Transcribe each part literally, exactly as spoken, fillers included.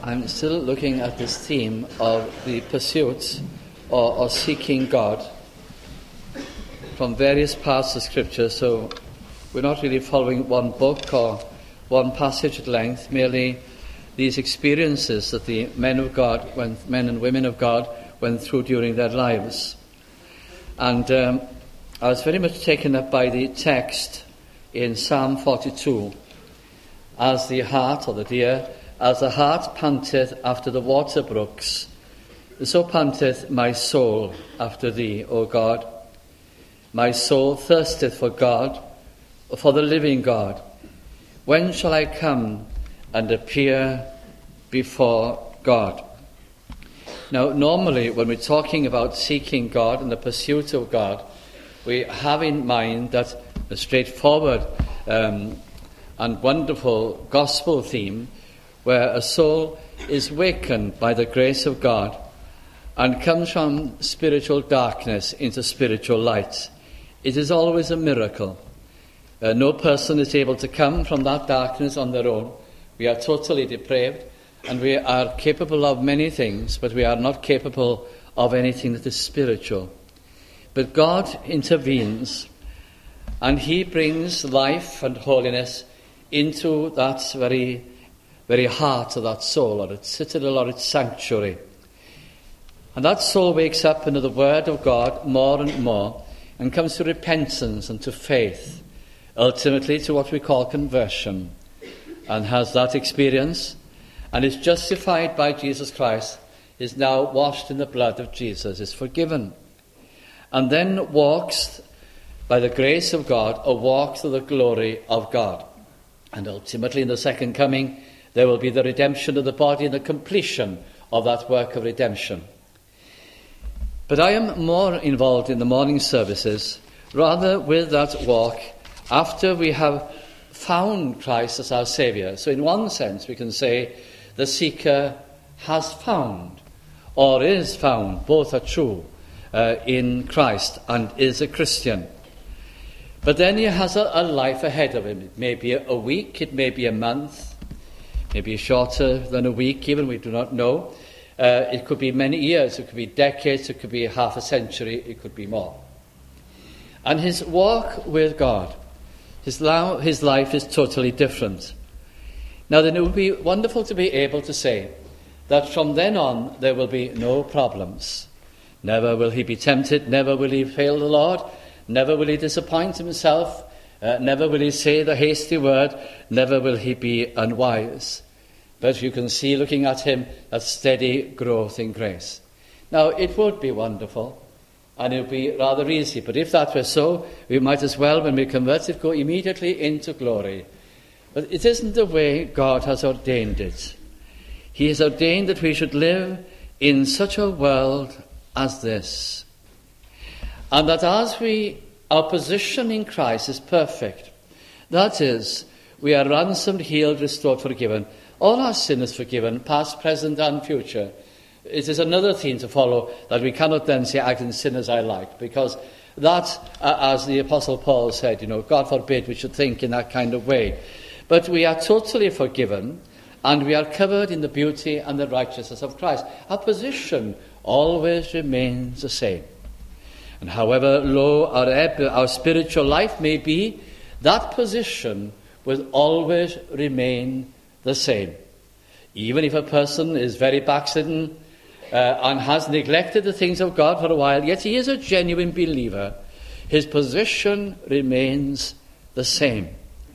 I'm still looking at this theme of the pursuit or, or seeking God from various parts of Scripture. So we're not really following one book or one passage at length, merely these experiences that the men of God, went, men and women of God, went through during their lives. And um, I was very much taken up by the text in Psalm forty-two. As the hart, or the deer, as the hart panteth after the water brooks, so panteth my soul after thee, O God. My soul thirsteth for God, for the living God. When shall I come and appear before God? Now, normally when we're talking about seeking God and the pursuit of God, we have in mind that a straightforward um, and wonderful gospel theme where a soul is wakened by the grace of God and comes from spiritual darkness into spiritual light. It is always a miracle. Uh, no person is able to come from that darkness on their own. We are totally depraved and we are capable of many things, but we are not capable of anything that is spiritual. But God intervenes and he brings life and holiness into that very, very heart of that soul, or its citadel, or its sanctuary. And that soul wakes up into the Word of God more and more and comes to repentance and to faith, ultimately to what we call conversion, and has that experience and is justified by Jesus Christ, is now washed in the blood of Jesus, is forgiven, and then walks by the grace of God a walk to the glory of God. And ultimately in the second coming there will be the redemption of the body and the completion of that work of redemption. But I am more involved in the morning services rather with that walk after we have found Christ as our Saviour. So in one sense we can say the seeker has found or is found. Both are true uh, in Christ and is a Christian. But then he has a, a life ahead of him. It may be a, a week, it may be a month, maybe shorter than a week even, we do not know. Uh, it could be many years, it could be decades, it could be half a century, it could be more. And his walk with God, his, lo- his life is totally different. Now then it would be wonderful to be able to say that from then on there will be no problems. Never will he be tempted, never will he fail the Lord, never will he disappoint himself, uh, never will he say the hasty word, never will he be unwise. But you can see, looking at him, that steady growth in grace. Now, it would be wonderful, and it would be rather easy, but if that were so, we might as well, when we're converted, go immediately into glory. But it isn't the way God has ordained it. He has ordained that we should live in such a world as this. And that as we, our position in Christ is perfect. That is, we are ransomed, healed, restored, forgiven. All our sin is forgiven, past, present, and future. It is another theme to follow, that we cannot then say, I can sin as I like, because that, uh, as the Apostle Paul said, you know, God forbid we should think in that kind of way. But we are totally forgiven, and we are covered in the beauty and the righteousness of Christ. Our position always remains the same. And however low our, our spiritual life may be, that position will always remain the same. Even if a person is very backslidden uh, and has neglected the things of God for a while, yet he is a genuine believer, his position remains the same.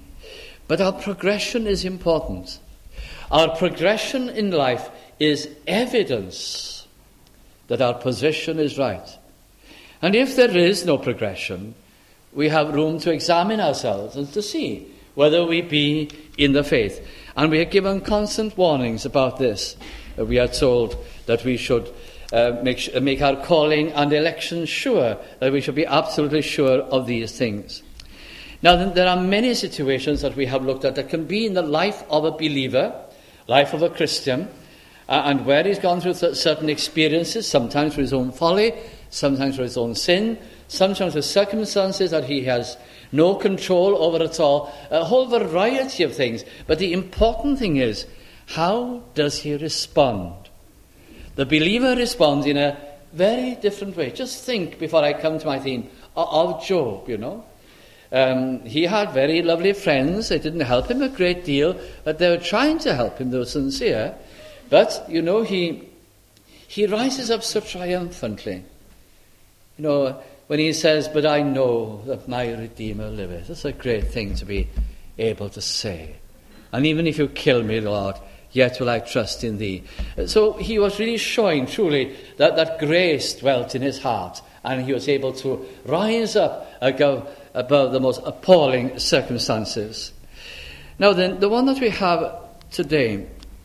But our progression is important. Our progression in life is evidence that our position is right. And if there is no progression, we have room to examine ourselves and to see whether we be in the faith. And we are given constant warnings about this. Uh, we are told that we should uh, make, sh- make our calling and election sure, that we should be absolutely sure of these things. Now, then, there are many situations that we have looked at that can be in the life of a believer, life of a Christian, uh, and where he's gone through th- certain experiences, sometimes for his own folly, sometimes for his own sin, sometimes with circumstances that he has no control over at all, a whole variety of things. But the important thing is, How does he respond? The believer responds in a very different way. Just think, before I come to my theme, of Job, you know. Um, he had very lovely friends. They didn't help him a great deal, but they were trying to help him. They were sincere. But, you know, he he rises up so triumphantly. You know, when he says, "But I know that my Redeemer liveth." That's a great thing to be able to say. And even if you kill me, Lord, yet will I trust in thee. So he was really showing, truly, that, that grace dwelt in his heart, and he was able to rise up above, above the most appalling circumstances. Now then, the one that we have today,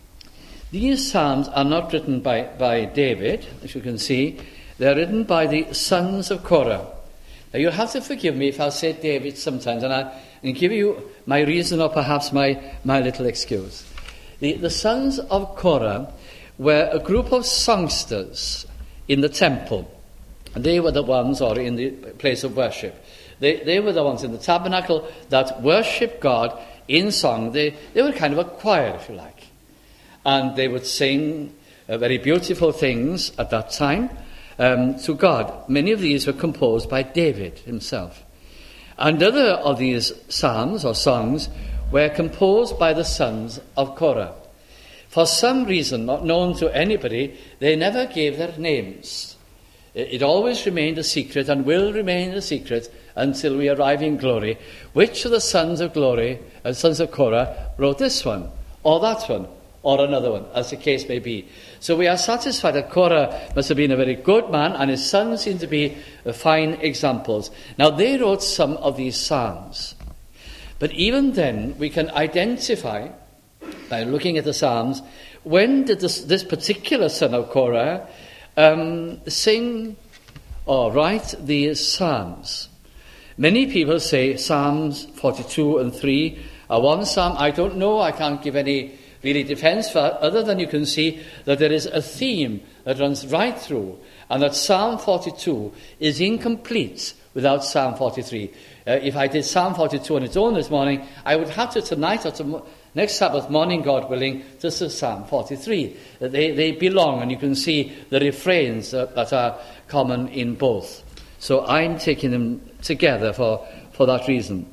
these psalms are not written by, by David, as you can see. They're written by the sons of Korah. Now you'll have to forgive me if I say David sometimes, and I'll give you my reason or perhaps my, my little excuse. The, the sons of Korah were a group of songsters in the temple. They were the ones, or in the place of worship. They, they were the ones in the tabernacle that worshipped God in song. They, they were kind of a choir, if you like. And they would sing uh, very beautiful things at that time um, to God. Many of these were composed by David himself. And other of these psalms or songs were composed by the sons of Korah. For some reason, not known to anybody, they never gave their names. It always remained a secret and will remain a secret until we arrive in glory. Which of the sons of glory, uh, sons of Korah, wrote this one, or that one, or another one, as the case may be. So we are satisfied that Korah must have been a very good man, and his sons seem to be uh, fine examples. Now, they wrote some of these psalms. But even then, we can identify, by looking at the psalms, when did this, this particular son of Korah um, sing or write these psalms. Many people say Psalms forty-two and three are one psalm. I don't know, I can't give any really defense for it, other than you can see that there is a theme that runs right through, and that Psalm forty-two is incomplete without Psalm forty-three. Uh, if I did Psalm forty-two on its own this morning, I would have to tonight or to next Sabbath morning, God willing, to Psalm forty-three. Uh, they, they belong, and you can see the refrains uh, that are common in both. So I'm taking them together for, for that reason.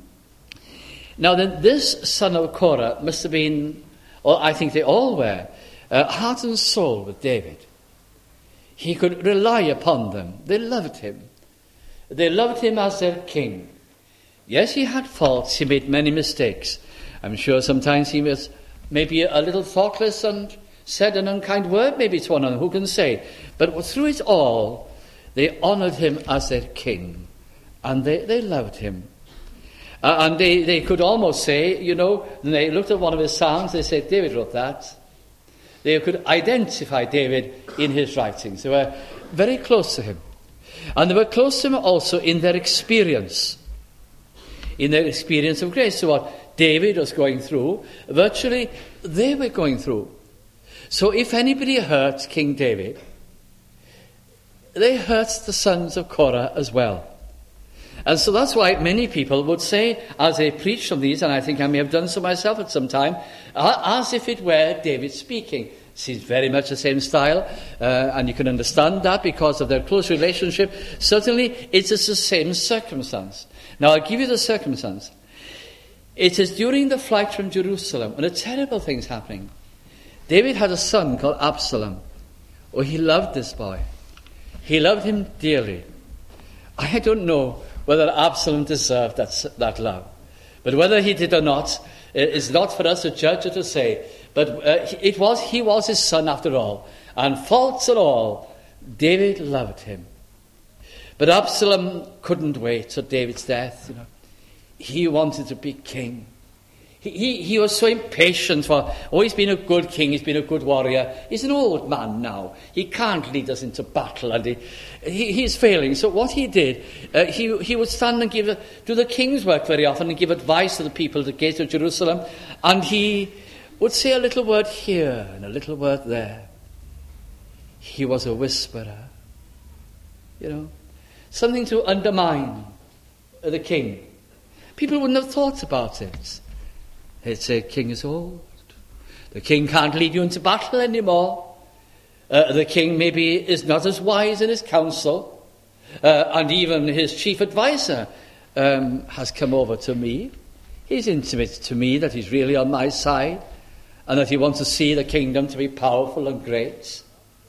Now then, this son of Korah must have been, or I think they all were, uh, heart and soul with David. He could rely upon them. They loved him. They loved him as their king. Yes, he had faults. He made many mistakes. I'm sure sometimes he was maybe a little thoughtless and said an unkind word maybe to one another. Who can say? But through it all, they honoured him as their king. And they, they loved him. Uh, and they, they could almost say, you know, when they looked at one of his psalms, they said, David wrote that. They could identify David in his writings. They were very close to him. And they were close to him also in their experience. In their experience of grace. So what David was going through, virtually they were going through. So if anybody hurt King David, they hurt the sons of Korah as well. And so that's why many people would say, as they preach from these, and I think I may have done so myself at some time, as if it were David speaking. Seems very much the same style, uh, and you can understand that because of their close relationship. Certainly, it is the same circumstance. Now, I'll give you the circumstance. It is during the flight from Jerusalem, when a terrible thing's happening. David had a son called Absalom. Oh, he loved this boy. He loved him dearly. I don't know whether Absalom deserved that, that love. But whether he did or not, is not for us to judge or to say. But uh, it was he was his son after all. And faults and all, David loved him. But Absalom couldn't wait till David's death. You know, he wanted to be king. He, he, he was so impatient for, oh, he's been a good king, he's been a good warrior. He's an old man now. He can't lead us into battle, and he, he, he's failing. So what he did, uh, he, he would stand and give, a, do the king's work very often and give advice to the people at the gates of Jerusalem. And he would say a little word here and a little word there. He was a whisperer. You know, something to undermine the king. People wouldn't have thought about it. They'd say, king is old. The king can't lead you into battle anymore. Uh, the king maybe is not as wise in his counsel. Uh, and even his chief advisor um, has come over to me. He's intimated to me that he's really on my side and that he wants to see the kingdom to be powerful and great.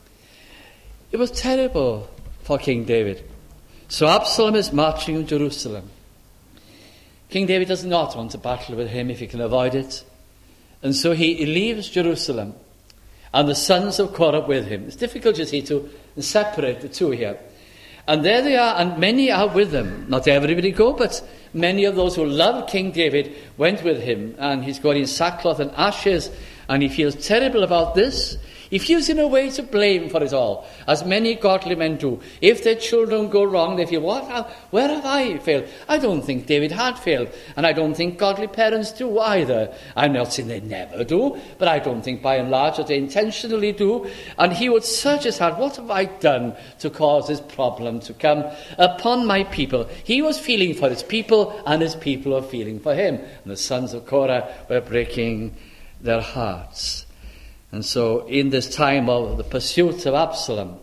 It was terrible for King David. So Absalom is marching on Jerusalem. King David does not want to battle with him if he can avoid it. And so he, he leaves Jerusalem and the sons of Korah with him. It's difficult, you see, to separate the two here. And there they are, and many are with them. Not everybody go, but many of those who loved King David went with him. And he's going in sackcloth and ashes, and he feels terrible about this. He feels in a way to blame for it all, as many godly men do. If their children go wrong, they feel, what? Where have I failed? I don't think David had failed, and I don't think godly parents do either. I'm not saying they never do, but I don't think by and large that they intentionally do. And he would search his heart, what have I done to cause this problem to come upon my people? He was feeling for his people, and his people were feeling for him. And the sons of Korah were breaking their hearts. And so in this time of the pursuit of Absalom,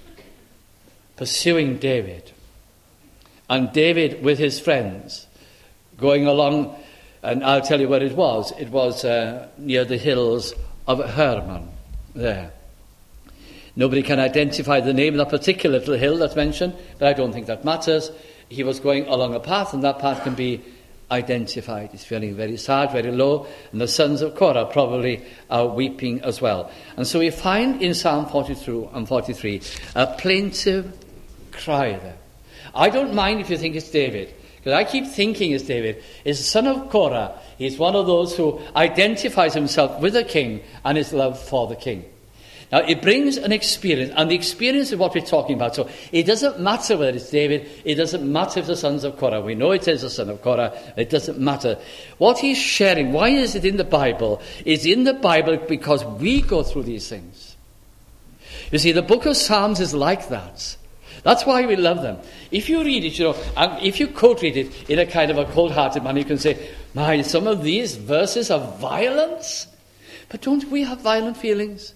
pursuing David, and David with his friends, going along, and I'll tell you where it was. It was uh, near the hills of Hermon, there. Nobody can identify the name of that particular little hill that's mentioned, but I don't think that matters. He was going along a path, and that path can be identified. He's feeling very sad, very low, and the sons of Korah probably are weeping as well. And so we find in Psalm forty-two and forty-three a plaintive cry there. I don't mind if you think it's David, because I keep thinking it's David. He's the son of Korah. He's one of those who identifies himself with the king and his love for the king. Now, it brings an experience, and the experience is what we're talking about. So it doesn't matter whether it's David, it doesn't matter if the sons of Korah. We know it is the son of Korah, it doesn't matter. What he's sharing, why is it in the Bible? It's in the Bible because we go through these things. You see, the book of Psalms is like that. That's why we love them. If you read it, you know, and if you could read it in a kind of a cold-hearted manner, you can say, my, some of these verses are violence. But don't we have violent feelings?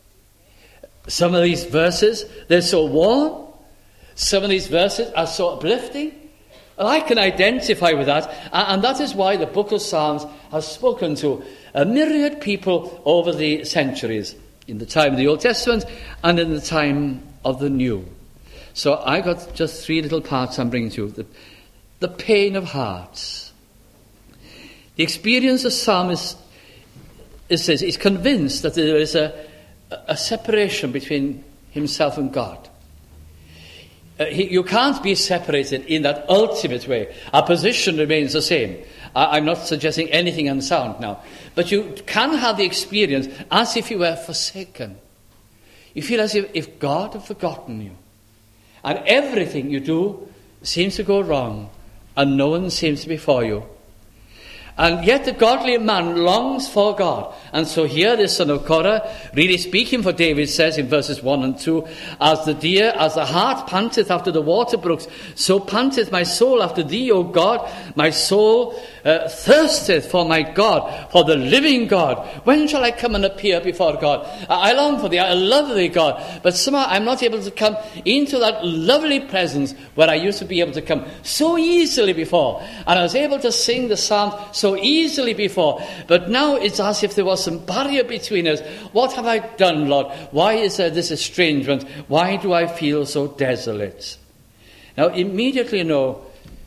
Some of these verses, they're so warm. Some of these verses are so uplifting. And I can identify with that. And that is why the book of Psalms has spoken to a myriad people over the centuries, in the time of the Old Testament and in the time of the New. So I got just three little parts I'm bringing to you. The, the pain of hearts. The experience of psalmist is this. He's convinced that there is a a separation between himself and God. Uh, he, you can't be separated in that ultimate way. Our position remains the same. I, I'm not suggesting anything unsound now. But you can have the experience as if you were forsaken. You feel as if, if God had forgotten you. And everything you do seems to go wrong. And no one seems to be for you. And yet the godly man longs for God. And so here the son of Korah, really speaking for David, says in verses one and two, as the deer, as the hart panteth after the water brooks, so panteth my soul after thee, O God. My soul uh, thirsteth for my God, for the living God. When shall I come and appear before God? I, I long for thee, I love thee, God. But somehow I'm not able to come into that lovely presence where I used to be able to come so easily before. And I was able to sing the psalm so So easily before, but now it's as if there was some barrier between us. What have I done, Lord? Why is there this estrangement? Why do I feel so desolate? Now, immediately, you know,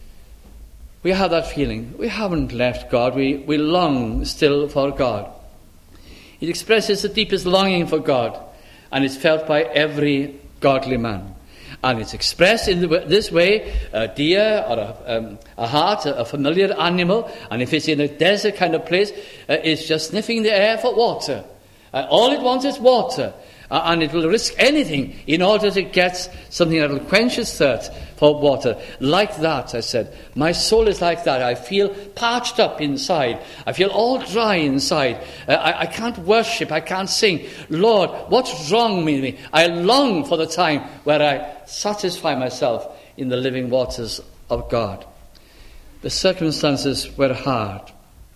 we have that feeling. We haven't left God. We, we long still for God. It expresses the deepest longing for God, and it's felt by every godly man. And it's expressed in the, this way, a deer or a, um, a hart, a, a familiar animal, and if it's in a desert kind of place, uh, it's just sniffing the air for water. Uh, all it wants is water. Uh, and it will risk anything in order to get something that will quench its thirst for water. Like that, I said. My soul is like that. I feel parched up inside. I feel all dry inside. Uh, I, I can't worship. I can't sing. Lord, what's wrong with me? I long for the time where I satisfy myself in the living waters of God. The circumstances were hard.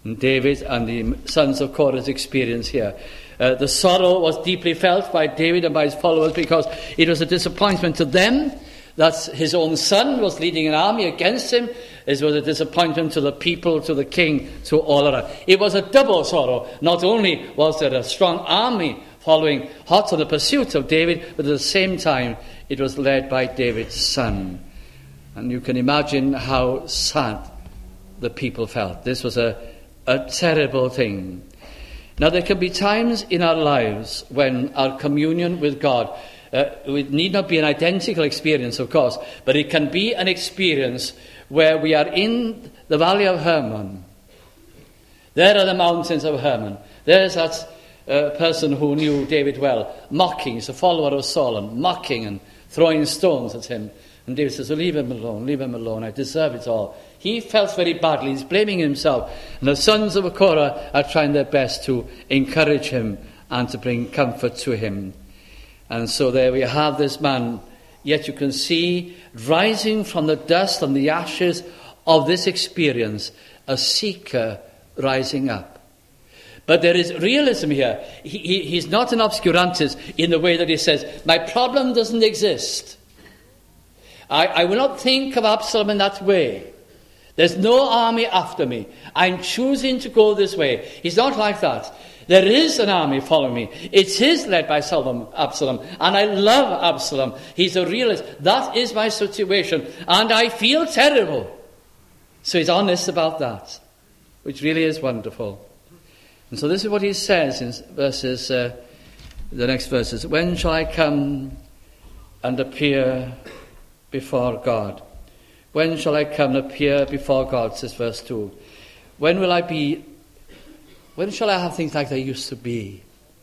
David and the sons of Korah's experience here. Uh, the sorrow was deeply felt by David and by his followers because it was a disappointment to them that his own son was leading an army against him. It was a disappointment to the people, to the king, to all of that. It was a double sorrow. Not only was there a strong army following hot on the pursuit of David, but at the same time it was led by David's son. And you can imagine how sad the people felt. This was a, a terrible thing. Now there can be times in our lives when our communion with God, uh, it need not be an identical experience, of course, but it can be an experience where we are in the valley of Hermon. There are the mountains of Hermon. There's that uh, person who knew David well, mocking. He's a follower of Saul, and mocking and throwing stones at him. And David says, oh, leave him alone, leave him alone, I deserve it all. He felt very badly, he's blaming himself. And the sons of Korah are trying their best to encourage him and to bring comfort to him. And so there we have this man, yet you can see rising from the dust and the ashes of this experience, a seeker rising up. But there is realism here. He, he, he's not an obscurantist in the way that he says, my problem doesn't exist. I, I will not think of Absalom in that way. There's no army after me. I'm choosing to go this way. He's not like that. There is an army following me. It is led by Absalom. And I love Absalom. He's a realist. That is my situation. And I feel terrible. So he's honest about that, which really is wonderful. And so this is what he says in verses, uh, the next verses. When shall I come and appear before God? When shall I come and appear before God, says verse two. When will I be, when shall I have things like they used to be?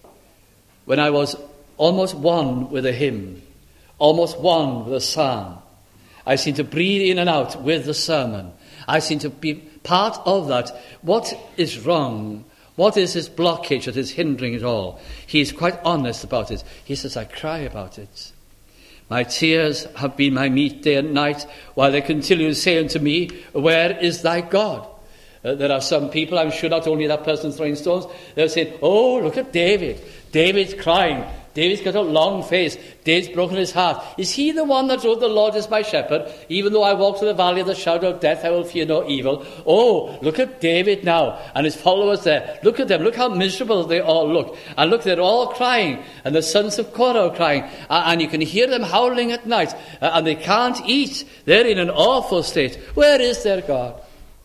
When I was almost one with a hymn, almost one with a psalm. I seem to breathe in and out with the sermon. I seem to be part of that. What is wrong? What is this blockage that is hindering it all? He is quite honest about it. He says, I cry about it. My tears have been my meat day and night, while they continue to say unto me, where is thy God? Uh, there are some people, I'm sure not only that person throwing stones, they'll say, oh, look at David. David's crying. David's got a long face. David's broken his heart. Is he the one that wrote, the Lord is my shepherd? Even though I walk through the valley of the shadow of death, I will fear no evil. Oh, look at David now and his followers there. Look at them. Look how miserable they all look. And look, they're all crying. And the sons of Korah are crying. And you can hear them howling at night. And they can't eat. They're in an awful state. Where is their God?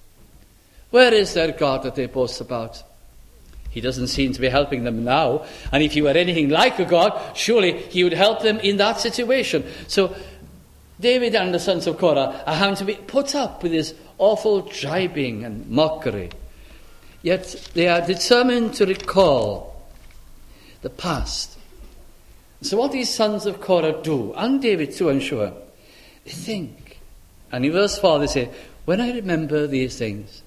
Where is their God that they boast about? He doesn't seem to be helping them now. And if he were anything like a God, surely he would help them in that situation. So David and the sons of Korah are having to be put up with this awful jibing and mockery. Yet they are determined to recall the past. So what these sons of Korah do, and David too, I'm sure, they think. And in verse four they say, when I remember these things,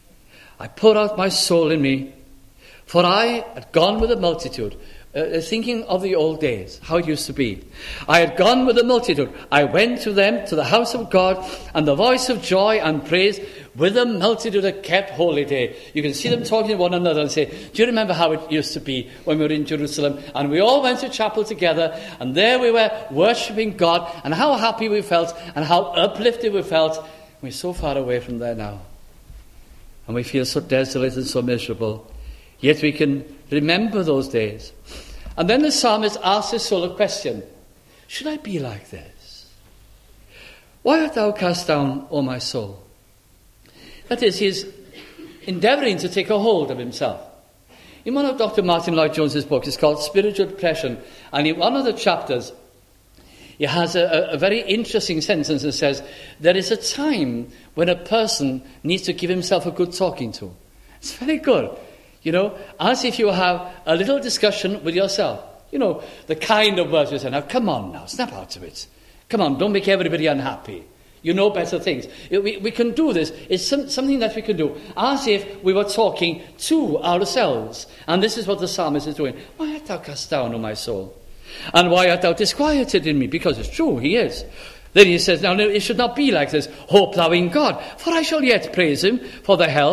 I pour out my soul in me. For I had gone with the multitude, uh, thinking of the old days, how it used to be. I had gone with the multitude. I went to them, to the house of God, and the voice of joy and praise with the multitude that kept holy day. You can see them talking to one another and say, do you remember how it used to be when we were in Jerusalem? And we all went to chapel together, and there we were worshipping God, and how happy we felt, and how uplifted we felt. We're so far away from there now. And we feel so desolate and so miserable. Yet we can remember those days. And then the psalmist asks his soul a question. Should I be like this? Why art thou cast down, O my soul? That is, he is endeavouring to take a hold of himself. In one of Doctor Martin Lloyd-Jones's books, it's called Spiritual Depression. And in one of the chapters, he has a, a very interesting sentence that says, there is a time when a person needs to give himself a good talking to. It's very good. You know, as if you have a little discussion with yourself. You know, the kind of words you say, now come on now, snap out of it. Come on, don't make everybody unhappy. You know better things. We, we can do this. It's some, something that we can do. As if we were talking to ourselves. And this is what the psalmist is doing. Why art thou cast down, O my soul? And why art thou disquieted in me? Because it's true, he is. Then he says, now it should not be like this. Hope thou in God, for I shall yet praise him for the help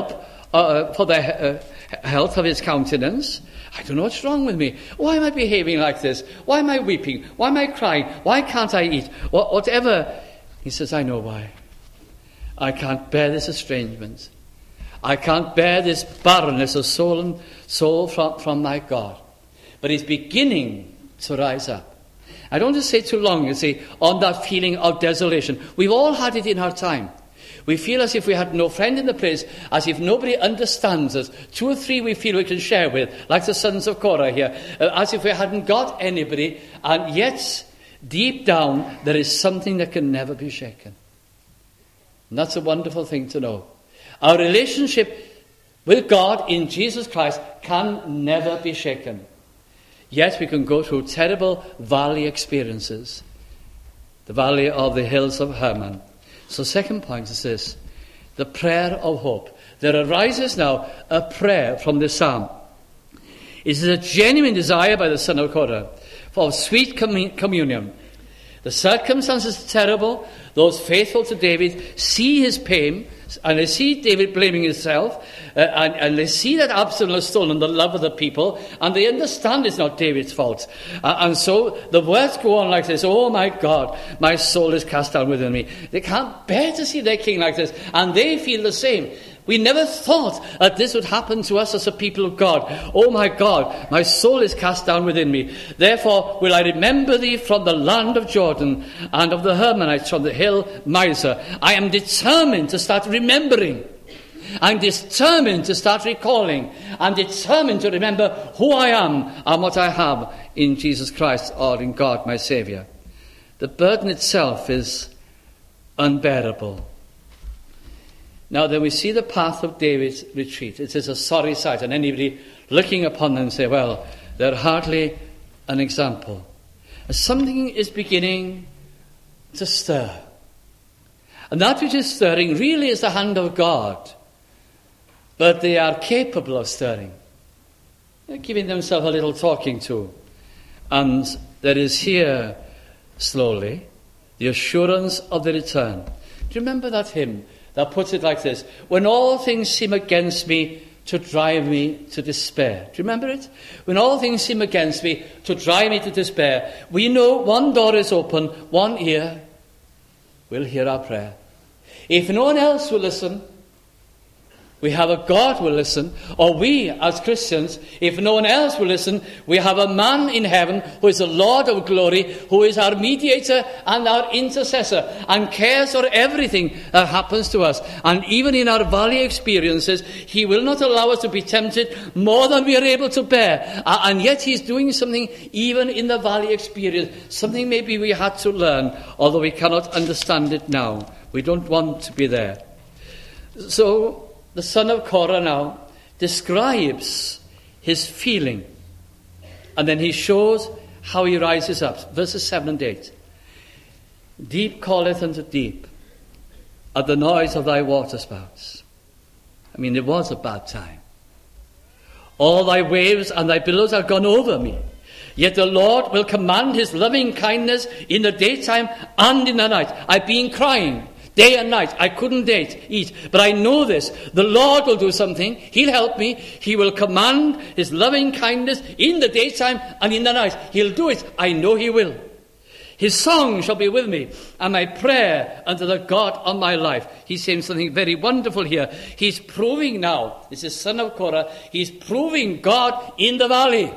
uh, for the uh, health of his countenance. I don't know what's wrong with me. Why am I behaving like this? Why am I weeping? Why am I crying? Why can't I eat? Wh- whatever. He says, I know why. I can't bear this estrangement. I can't bear this barrenness of soul and soul from, from my God. But he's beginning to rise up. I don't want to say too long, you see, on that feeling of desolation. We've all had it in our time. We feel as if we had no friend in the place, as if nobody understands us. Two or three we feel we can share with, like the sons of Korah here, uh, as if we hadn't got anybody, and yet, deep down, there is something that can never be shaken. And that's a wonderful thing to know. Our relationship with God in Jesus Christ can never be shaken. Yet we can go through terrible valley experiences. The valley of the hills of Hermon. So second point is this, the prayer of hope. There arises now a prayer from this psalm. It is a genuine desire by the son of Korah for sweet commun- communion. The circumstances are terrible. Those faithful to David see his pain, and they see David blaming himself, uh, and, and they see that Absalom has stolen the love of the people, and they understand it's not David's fault. Uh, and so the words go on like this, oh my God, my soul is cast down within me. They can't bear to see their king like this, and they feel the same. We never thought that this would happen to us as a people of God. Oh my God, my soul is cast down within me. Therefore will I remember thee from the land of Jordan and of the Hermonites from the hill Mizar. I am determined to start remembering. I'm determined to start recalling. I'm determined to remember who I am and what I have in Jesus Christ or in God, my Saviour. The burden itself is unbearable. Now then we see the path of David's retreat. It is a sorry sight, and anybody looking upon them say, well, they're hardly an example. Something is beginning to stir. And that which is stirring really is the hand of God. But they are capable of stirring. They're giving themselves a little talking to. And there is here, slowly, the assurance of the return. Do you remember that hymn that puts it like this? When all things seem against me to drive me to despair. Do you remember it? When all things seem against me to drive me to despair, we know one door is open, one ear will hear our prayer. If no one else will listen, we have a God who will listen, or we as Christians, if no one else will listen, we have a man in heaven who is the Lord of glory, who is our mediator and our intercessor, and cares for everything that happens to us. And even in our valley experiences, he will not allow us to be tempted more than we are able to bear. Uh, and yet he's doing something even in the valley experience, something maybe we had to learn, although we cannot understand it now. We don't want to be there. So the son of Korah now describes his feeling, and then he shows how he rises up. Verses seven and eight. Deep calleth unto deep at the noise of thy waterspouts. I mean, it was a bad time. All thy waves and thy billows are gone over me. Yet the Lord will command his loving kindness in the daytime and in the night. I've been crying day and night. I couldn't date, eat. But I know this. The Lord will do something. He'll help me. He will command his loving kindness in the daytime and in the night. He'll do it. I know he will. His song shall be with me, and my prayer unto the God of my life. He's saying something very wonderful here. He's proving now, this is son of Korah, he's proving God in the valley.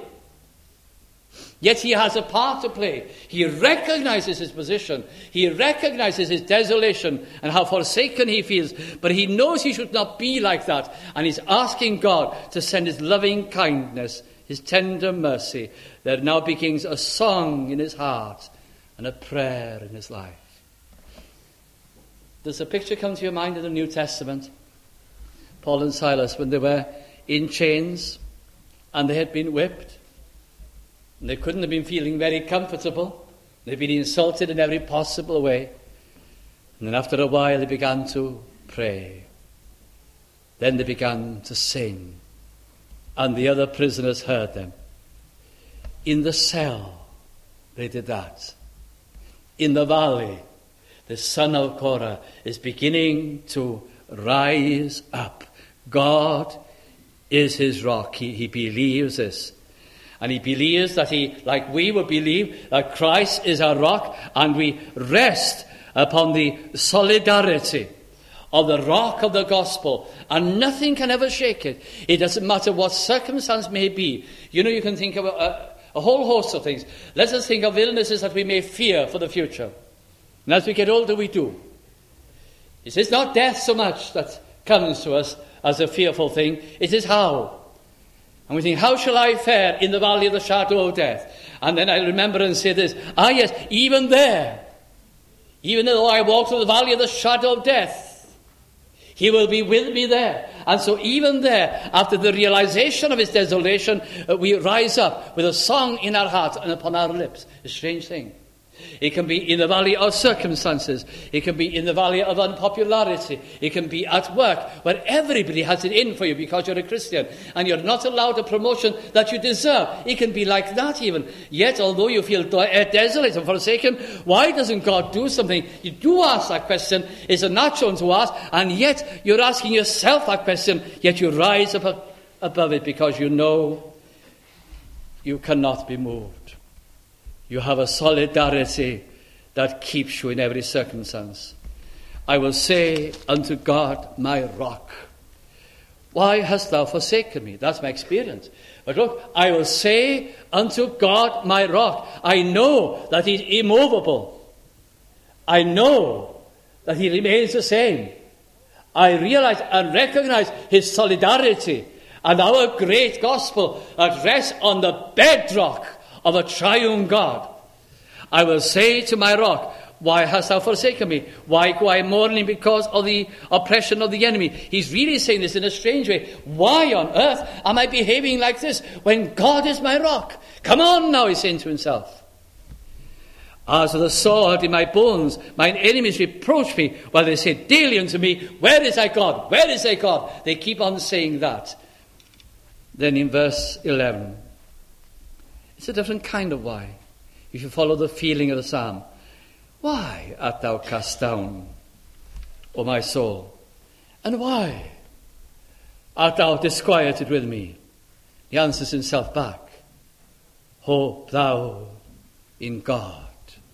Yet he has a part to play. He recognizes his position. He recognizes his desolation and how forsaken he feels. But he knows he should not be like that. And he's asking God to send his loving kindness, his tender mercy. There now begins a song in his heart and a prayer in his life. Does a picture come to your mind in the New Testament? Paul and Silas, when they were in chains and they had been whipped. They couldn't have been feeling very comfortable. They'd been insulted in every possible way. And then after a while they began to pray. Then they began to sing. And the other prisoners heard them. In the cell they did that. In the valley, the son of Korah is beginning to rise up. God is his rock. He, he believes this. And he believes that he, like we would believe, that Christ is our rock, and we rest upon the solidarity of the rock of the gospel, and nothing can ever shake it. It doesn't matter what circumstance may be. You know, you can think of a, a whole host of things. Let us think of illnesses that we may fear for the future. And as we get older, we do. It is not death so much that comes to us as a fearful thing. It is how. And we think, how shall I fare in the valley of the shadow of death? And then I remember and say this, ah yes, even there, even though I walk through the valley of the shadow of death, he will be with me there. And so even there, after the realization of his desolation, uh, we rise up with a song in our heart and upon our lips. A strange thing. It can be in the valley of circumstances. It can be in the valley of unpopularity. It can be at work, where everybody has it in for you because you're a Christian and you're not allowed a promotion that you deserve. It can be like that even. Yet, although you feel desolate and forsaken, why doesn't God do something? You do ask that question. It's a natural one to ask, and yet you're asking yourself that question, yet you rise up above it because you know you cannot be moved. You have a solidarity that keeps you in every circumstance. I will say unto God, my rock, why hast thou forsaken me? That's my experience. But look, I will say unto God, my rock. I know that he's immovable. I know that he remains the same. I realize and recognize his solidarity and our great gospel that rests on the bedrock of a triune God. I will say to my rock, why hast thou forsaken me? Why go I mourning because of the oppression of the enemy? He's really saying this in a strange way. Why on earth am I behaving like this when God is my rock? Come on now, he's saying to himself. As for the sword in my bones, mine enemies reproach me, while they say daily unto me, where is thy God? Where is thy God? They keep on saying that. Then in verse eleven, it's a different kind of why. If you follow the feeling of the psalm, why art thou cast down, O my soul? And why art thou disquieted with me? He answers himself back. Hope thou in God.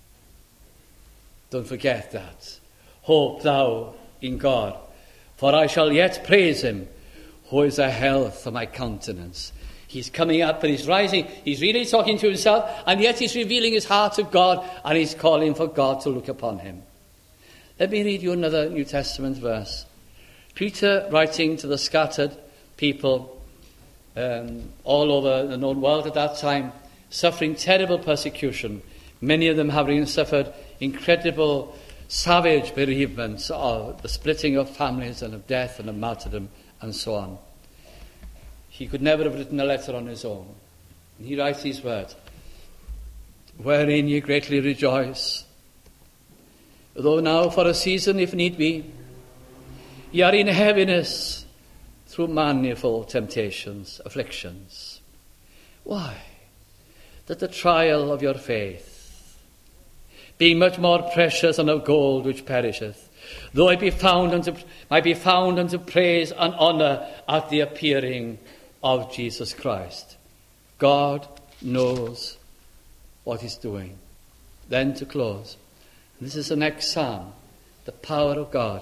Don't forget that. Hope thou in God. For I shall yet praise him, who is the health of my countenance. He's coming up and he's rising. He's really talking to himself, and yet he's revealing his heart to God, and he's calling for God to look upon him. Let me read you another New Testament verse. Peter, writing to the scattered people um, all over the known world at that time, suffering terrible persecution, many of them having suffered incredible, savage bereavements of the splitting of families and of death and of martyrdom and so on. He could never have written a letter on his own. And he writes these words, wherein ye greatly rejoice, though now for a season, if need be, ye are in heaviness through manifold temptations, afflictions. Why? That the trial of your faith, being much more precious than of gold which perisheth, though it be found unto, might be found unto praise and honour at the appearing of Jesus Christ. God knows what he's doing. Then to close, this is the next psalm, the power of God.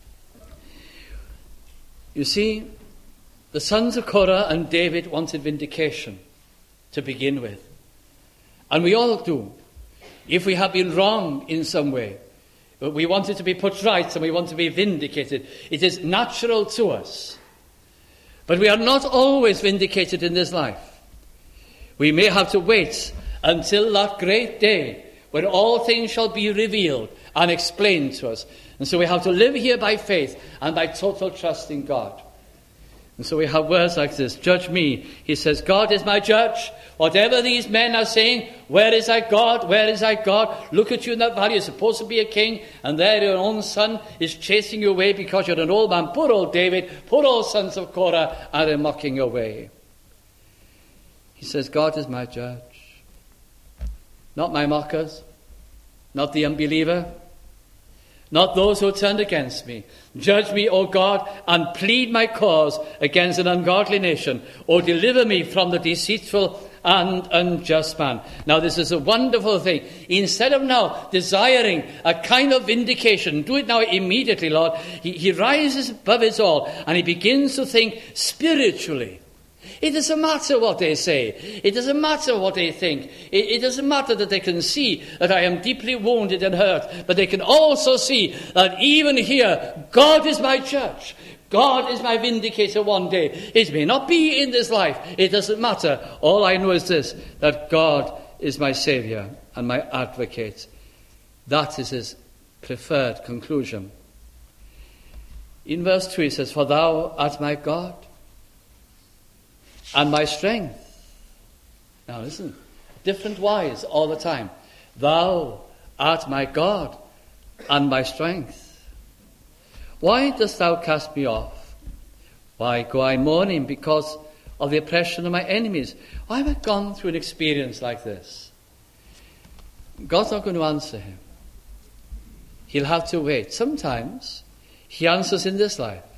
You see, the sons of Korah and David wanted vindication to begin with. And we all do. If we have been wrong in some way, but we want it to be put right and we want to be vindicated, it is natural to us. But we are not always vindicated in this life. We may have to wait until that great day when all things shall be revealed and explained to us. And so we have to live here by faith and by total trust in God. And so we have words like this, judge me. He says, God is my judge. Whatever these men are saying, where is thy God? Where is thy God? Look at you in that valley. You're supposed to be a king, and there your own son is chasing you away because you're an old man. Poor old David, poor old sons of Korah are mocking your way. He says, God is my judge. Not my mockers, not the unbeliever, not those who turned against me. Judge me, O God, and plead my cause against an ungodly nation, or deliver me from the deceitful and unjust man. Now, this is a wonderful thing. Instead of now desiring a kind of vindication, do it now immediately, Lord, he, he rises above it all, and he begins to think spiritually. It doesn't matter what they say. It doesn't matter what they think. It, it doesn't matter that they can see that I am deeply wounded and hurt, but they can also see that even here, God is my judge. God is my vindicator one day. It may not be in this life. It doesn't matter. All I know is this, that God is my Saviour and my advocate. That is his preferred conclusion. In verse two he says, for thou art my God and my strength. Now listen, different wise all the time. Thou art my God and my strength. Why dost thou cast me off? Why go I mourning because of the oppression of my enemies? Why have I gone through an experience like this? God's not going to answer him. He'll have to wait. Sometimes he answers in this life.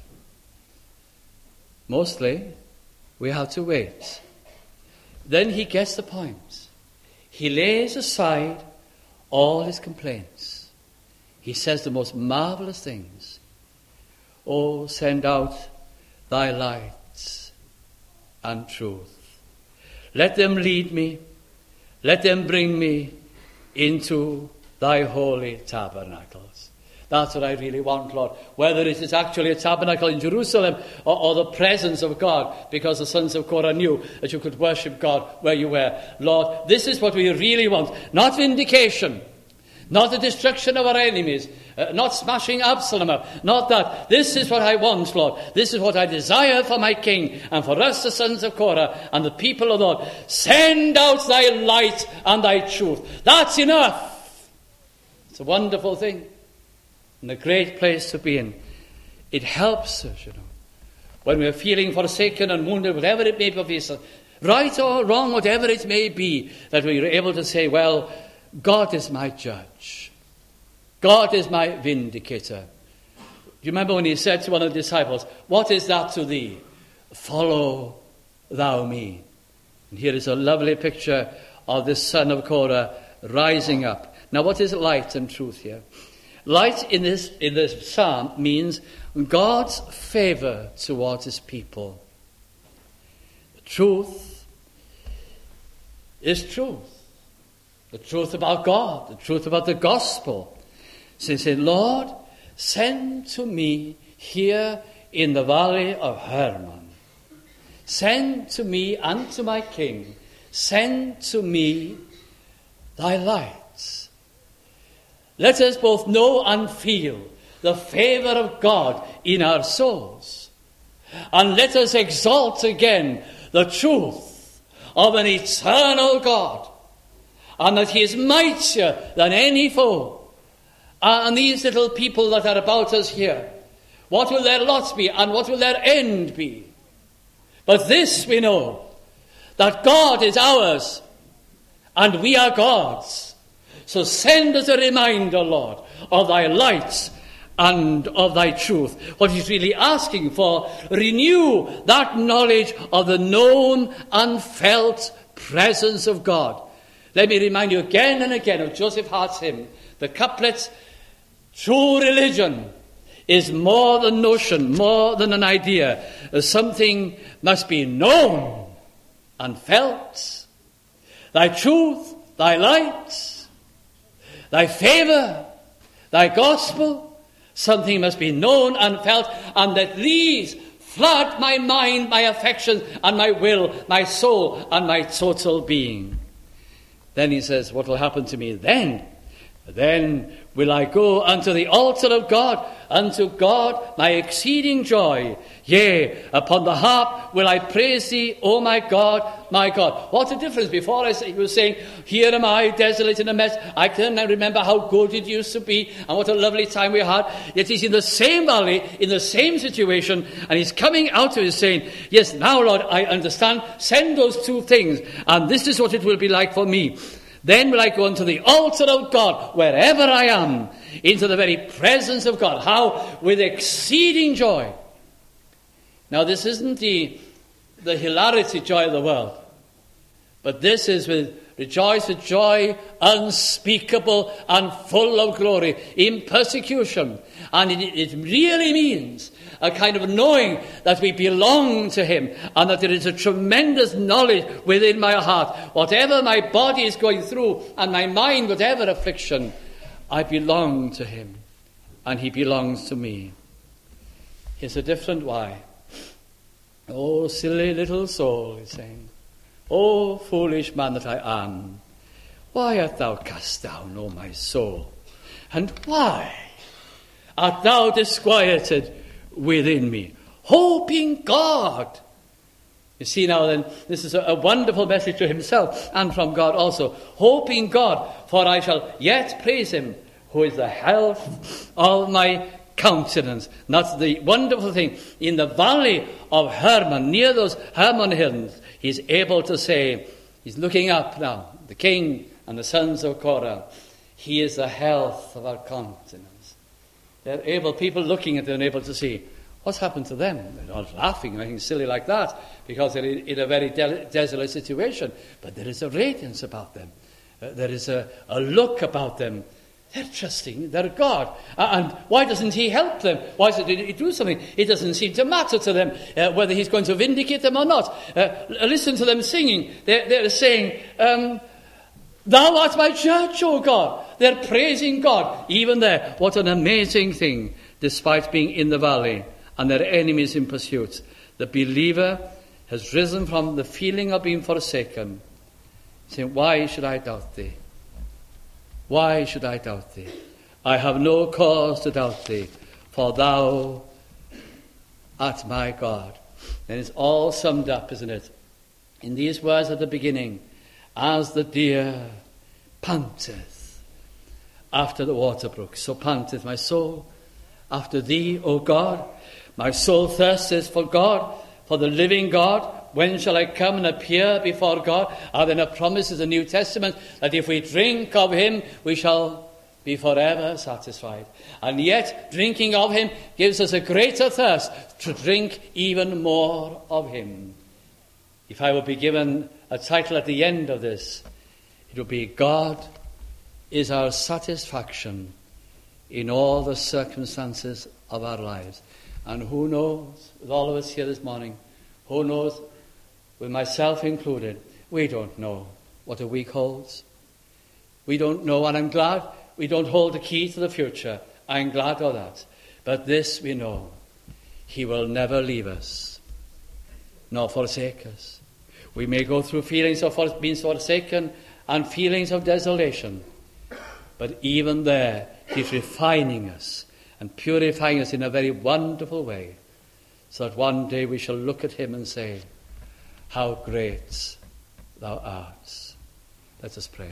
Mostly, we have to wait. Then he gets the point. He lays aside all his complaints. He says the most marvelous things. Oh, send out thy lights and truth. Let them lead me. Let them bring me into thy holy tabernacles. That's what I really want, Lord. Whether it is actually a tabernacle in Jerusalem or, or the presence of God, because the sons of Korah knew that you could worship God where you were. Lord, this is what we really want. Not vindication. Not the destruction of our enemies. Uh, not smashing Absalom up. Not that. This is what I want, Lord. This is what I desire for my king and for us, the sons of Korah and the people of the Lord. Send out thy light and thy truth. That's enough. It's a wonderful thing. And a great place to be in. It helps us, you know. When we're feeling forsaken and wounded, whatever it may be, right or wrong, whatever it may be, that we're able to say, well, God is my judge. God is my vindicator. Do you remember when he said to one of the disciples, what is that to thee? Follow thou me. And here is a lovely picture of the son of Korah rising up. Now, what is light and truth here? Light in this, in this psalm means God's favor towards his people. The truth is truth. The truth about God, the truth about the gospel. So he said, Lord, send to me here in the valley of Hermon. Send to me and to my king. Send to me thy lights. Let us both know and feel the favor of God in our souls. And let us exalt again the truth of an eternal God. And that he is mightier than any foe. And these little people that are about us here, what will their lots be and what will their end be? But this we know, that God is ours and we are God's. So send us a reminder, Lord, of thy lights and of thy truth. What he's really asking for, renew that knowledge of the known and felt presence of God. Let me remind you again and again of Joseph Hart's hymn, the couplet, true religion is more than notion, more than an idea. Something must be known and felt. Thy truth, thy light, thy favor, thy gospel, something must be known and felt, and that these flood my mind, my affections, and my will, my soul, and my total being. Then he says, what will happen to me then? Then will I go unto the altar of God, unto God my exceeding joy. Yea, upon the harp will I praise thee, O my God, my God. What a difference. Before I he was saying, here am I, desolate in a mess. I can remember how good it used to be, and what a lovely time we had. Yet he's in the same valley, in the same situation, and he's coming out of it saying, yes, now, Lord, I understand. Send those two things, and this is what it will be like for me. Then will I go unto the altar of God, wherever I am, into the very presence of God. How? With exceeding joy. Now this isn't the, the hilarity joy of the world, but this is with rejoice with joy unspeakable and full of glory in persecution. And it, it really means a kind of knowing that we belong to him and that there is a tremendous knowledge within my heart. Whatever my body is going through and my mind, whatever affliction, I belong to him and he belongs to me. Here's a different why. Oh, silly little soul, he's saying. Oh, foolish man that I am, why art thou cast down, O my soul? And why art thou disquieted within me? Hoping God. You see now then, this is a, a wonderful message to himself and from God also. Hoping God, for I shall yet praise him, who is the health of my countenance. And that's the wonderful thing. In the valley of Hermon, near those Hermon hills, he's able to say, he's looking up now, the king and the sons of Korah, he is the health of our countenance. They're able, people looking at them, able to see, what's happened to them? They're not laughing or anything silly like that, because they're in a very de- desolate situation. But there is a radiance about them. Uh, there is a, a look about them. They're trusting their God. Uh, and why doesn't he help them? Why doesn't he do something? It doesn't seem to matter to them uh, whether he's going to vindicate them or not. Uh, listen to them singing. They're, they're saying, um, thou art my church, O God. They're praising God. Even there, what an amazing thing, despite being in the valley and their enemies in pursuit. The believer has risen from the feeling of being forsaken, saying, why should I doubt thee? Why should I doubt thee? I have no cause to doubt thee, for thou art my God. And it's all summed up, isn't it? In these words at the beginning, as the deer panteth after the water brook, so panteth my soul after thee, O God. My soul thirsteth for God, for the living God. When shall I come and appear before God? Are there no promises in the New Testament that if we drink of him, we shall be forever satisfied? And yet, drinking of him gives us a greater thirst to drink even more of him. If I would be given a title at the end of this, it would be, God is our satisfaction in all the circumstances of our lives. And who knows, with all of us here this morning, who knows, with myself included, we don't know what a week holds. We don't know, and I'm glad we don't hold the key to the future. I'm glad of that. But this we know, he will never leave us, nor forsake us. We may go through feelings of being forsaken and feelings of desolation, but even there, he's refining us and purifying us in a very wonderful way, so that one day we shall look at him and say, how great thou art. Let us pray.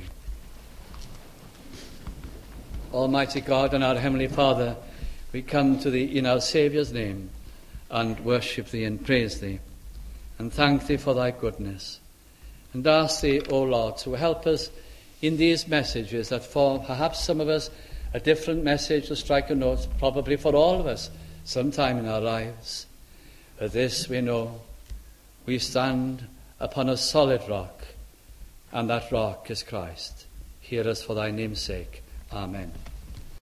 Almighty God and our Heavenly Father, we come to thee in our Saviour's name and worship thee and praise thee and thank thee for thy goodness, and ask thee, O Lord, to help us in these messages that for perhaps some of us a different message to strike a note, probably for all of us sometime in our lives. But this we know, we stand upon a solid rock, and that rock is Christ. Hear us for thy name's sake. Amen.